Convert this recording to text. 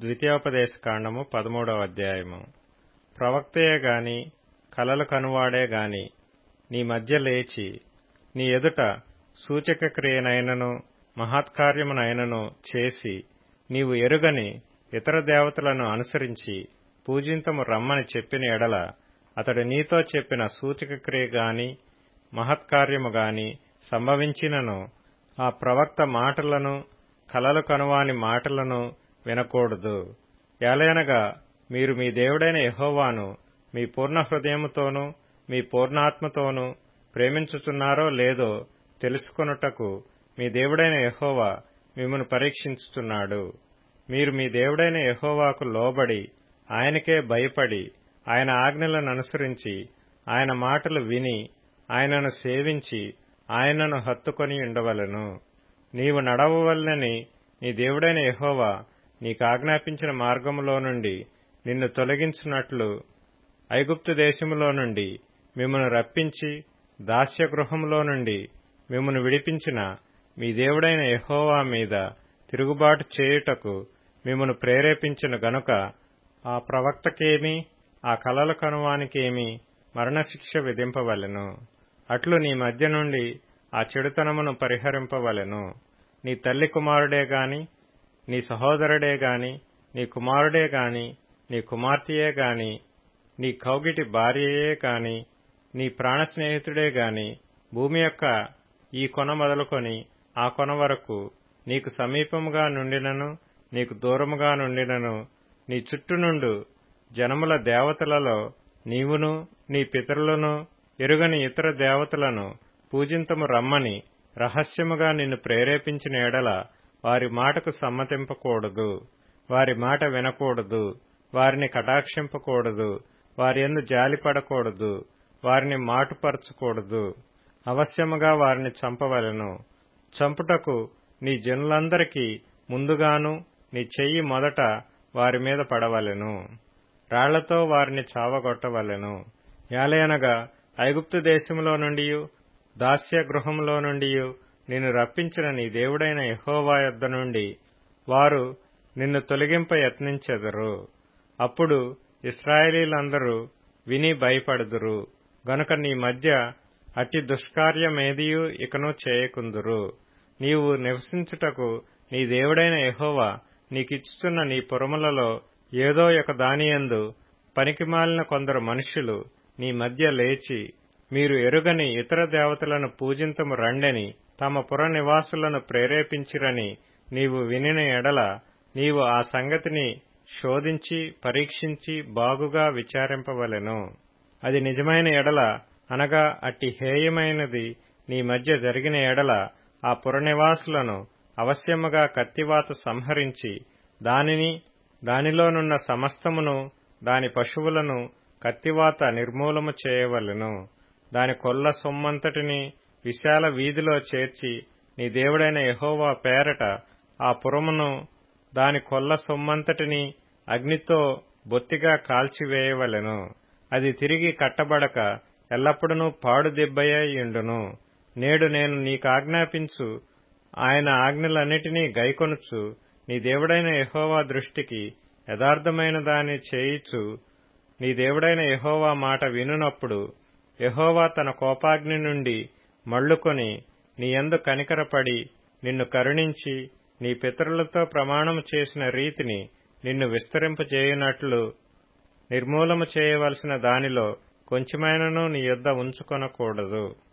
ద్వితీయోపదేశకాండము 13వ అధ్యాయము. ప్రవక్తయే గాని కలలు కనువాడే గాని నీ మధ్య లేచి నీ ఎదుట సూచక క్రియనైనను మహత్కార్యమునైనను చేసి నీవు ఎరుగని ఇతర దేవతలను అనుసరించి పూజింతము రమ్మని చెప్పిన ఎడల అతడు నీతో చెప్పిన సూచక క్రియ గాని మహత్కార్యము గాని సంభవించినను ఆ ప్రవక్త మాటలను కలలు కనువాని మాటలను వినకూడదు. ఏలయనగా మీరు మీ దేవుడైన యెహోవాను మీ పూర్ణ హృదయముతోనూ మీ పూర్ణాత్మతోనూ ప్రేమించుచున్నారో లేదో తెలుసుకొనుటకు మీ దేవుడైన యెహోవా మిమ్మును పరీక్షించుచున్నాడు. మీరు మీ దేవుడైన యెహోవాకు లోబడి ఆయనకే భయపడి ఆయన ఆజ్ఞలను అనుసరించి ఆయన మాటలు విని ఆయనను సేవించి ఆయనను హత్తుకొని ఉండవలెను. నీవు నడవవలెనని నీ దేవుడైన యెహోవా నీకాజ్ఞాపించిన మార్గములో నుండి నిన్ను తొలగించునట్లు ఐగుప్తు దేశములో నుండి మిమ్మును రప్పించి దాస్యగృహములో నుండి మిమ్మును విడిపించిన మీ దేవుడైన యెహోవా మీద తిరుగుబాటు చేయుటకు మిమ్మును ప్రేరేపించిన గనుక ఆ ప్రవక్తకేమి ఆ కలలు కనువానికేమి మరణశిక్ష విధింపవలెను. అట్లు నీ మధ్య నుండి ఆ చెడుతనమును పరిహరింపవలెను. నీ తల్లి కుమారుడే గాని నీ సహోదరుడే గాని నీ కుమారుడే గాని నీ కుమార్తెయే గాని నీ కౌగిటి భార్యయే గాని నీ ప్రాణస్నేహితుడే గాని భూమి యొక్క ఈ కొన మొదలుకొని ఆ కొన వరకు నీకు సమీపముగా నుండినను నీకు దూరముగా నుండినను నీ చుట్టూ నుండు జనముల దేవతలలో నీవును నీ పితరులను ఎరుగని ఇతర దేవతలను పూజింతము రమ్మని రహస్యముగా నిన్ను ప్రేరేపించిన ఎడల వారి మాటకు సమ్మతింపకూడదు, వారి మాట వినకూడదు, వారిని కటాక్షింపకూడదు, వారి యందు జాలిపడకూడదు, వారిని మాటుపరచకూడదు. అవశ్యముగా వారిని చంపవలెను. చంపుటకు నీ జనులందరికీ ముందుగాను నీ చెయ్యి మొదట వారి మీద పడవలెను. రాళ్లతో వారిని చావగొట్టవలెను. ఏలయనగా ఐగుప్తు దేశములో నుండియు దాస్య గృహములో నుండియు నిన్ను రప్పించిన నీ దేవుడైన యెహోవా యొద్ద నుండి వారు నిన్ను తొలగింప యత్నించెదరు. అప్పుడు ఇశ్రాయేలీయులందరూ విని భయపడుదురు గనుక నీ మధ్య అట్టి దుష్కార్యమేదియు ఇకను చేయకుందురు. నీవు నివసించుటకు నీ దేవుడైన యెహోవా నీకిచ్చుచున్న నీ పురములలో ఏదో ఒక దానియందు పనికిమాలిన కొందరు మనుష్యులు నీ మధ్య లేచి మీరు ఎరుగని ఇతర దేవతలను పూజింతము రండని తమ పుర నివాసులను ప్రేరేపించిరని నీవు వినిన ఎడల నీవు ఆ సంగతిని శోధించి పరీక్షించి బాగుగా విచారింపవలెను. అది నిజమైన ఎడల అనగా అట్టి హేయమైనది నీ మధ్య జరిగిన ఎడల ఆ పురనివాసులను అవశ్యముగా కత్తివాత సంహరించి దానిని దానిలోనున్న సమస్తమును దాని పశువులను కత్తివాత నిర్మూలము చేయవలెను. దాని కొల్ల సొమ్మంతటిని విశాల వీధిలో చేర్చి నీ దేవుడైన యెహోవా పేరట ఆ పురమును దాని కొల్ల సొమ్మంతటిని అగ్నితో బొత్తిగా కాల్చివేయవలెను. అది తిరిగి కట్టబడక ఎల్లప్పుడూ పాడుదిబ్బయ్యుండును. నేడు నేను నీకాజ్ఞాపించు ఆయన ఆజ్ఞలన్నిటినీ గైకొనుచు నీ దేవుడైన యెహోవా దృష్టికి యథార్థమైన దాన్ని చేయుచు నీ దేవుడైన యెహోవా మాట వినునప్పుడు యెహోవా తన కోపాగ్ని నుండి మళ్లుకొని నీ యందు కనికరపడి నిన్ను కరుణించి నీ పితరులతో ప్రమాణము చేసిన రీతిని నిన్ను విస్తరింపజేయునట్లు నిర్మూలము చేయవలసిన దానిలో కొంచెమైనను నీ యొద్ద ఉంచుకొనకూడదు.